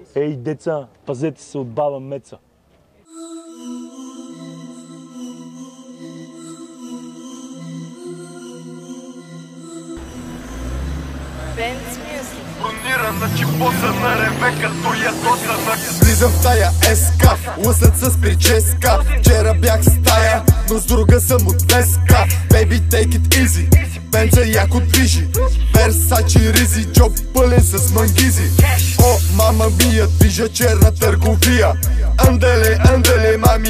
Ей, деца, пазете се от баба Меца. Бронирана чипоса на реве като ядосана. Влизам в тая СК, лъснат с прическа. Вчера бях в стая, но с друга съм от днеска. Baby take it easy, Бенца яко движи. Версачи ризи, джоб пълен с мангизи. О, мама мия, движа черна търговия. Анделе, анделе, мами,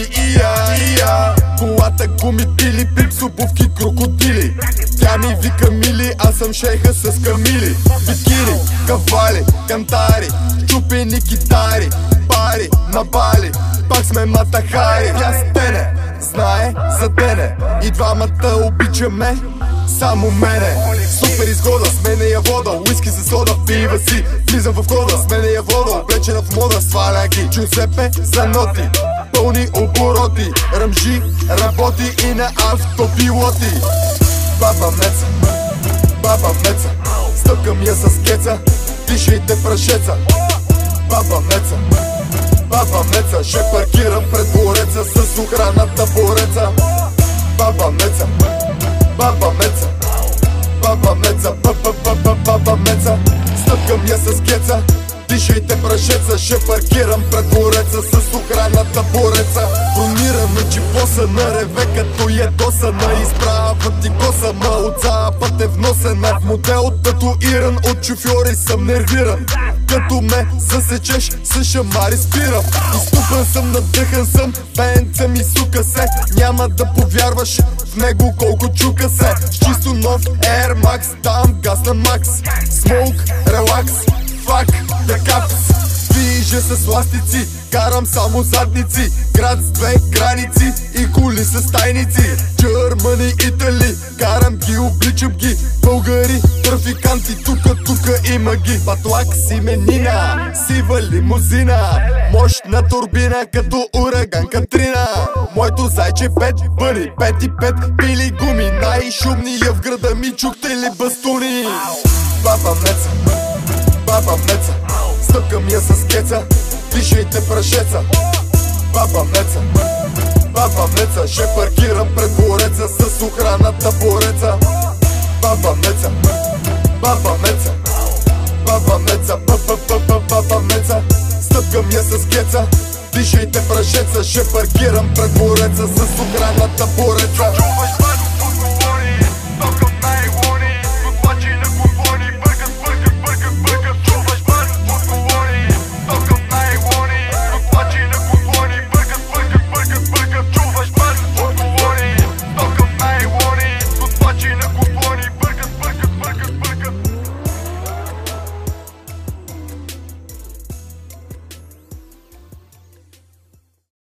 ия. Колата гуми пили, пипс, обувки, крокодили. Тя ми вика мили, аз съм шейха с камили. Бикини, кавали, кантари, чупени китари, пари на Бали, пак сме матахари. Тя стене, знае за дене, и двамата обичаме само мене. Супер изгода, с мене я вода, уиски за сода, пива си. Влизам в хода, с мене я вода, облечена в мода, сваля ги. Джузепе за ноти, пълни обороти, ръмжи, работи и на автопилоти. Баба Меца, баба Меца, стъпкам я с кеца, дишайте прашеца. Баба Меца, баба Меца, ще паркирам пред двореца с охраната бореца. Баба Меца, баба Меца, баба Меца, баба Меца, стъпкам я с кеца, дишайте прашеца, ще паркирам пред двореца с охраната бореца. Бронирана чипоса на реве като ядосана, изправа ти коса, ма от запад е вносена. В модел татуиран от шофьори съм нервиран. Като ме засечеш с шамари спирам. Изтупан съм, надъхан съм, Бенце ми сука се. Няма да повярваш в него колко чука се. С чисто нов Air Max, дам газ на макс. Смоук, релакс, фак, да капс. Движа с ластици, карам само задници. Град с две граници и коли с тайници. Джърмани, Итали, карам ги, обличам ги. Българи, трафиканти, тука има ги. Патлак с именина, сива лимузина, мощна турбина като ураган Катрина. Моето зайче 5 бъни, 5 и 5 пили гуми. Най-шумния в града ми, чухте ли бастуни? Баба Меца, баба Меца, стъпкам я с кеца, дишайте прашеца. Баба Меца, баба Меца, ще паркирам пред двореца с охраната бореца. Баба Меца, баба Меца, баба Меца, баба Меца, стъпкам я с кеца, дишайте прашеца, ще паркирам пред двореца с охраната бореца.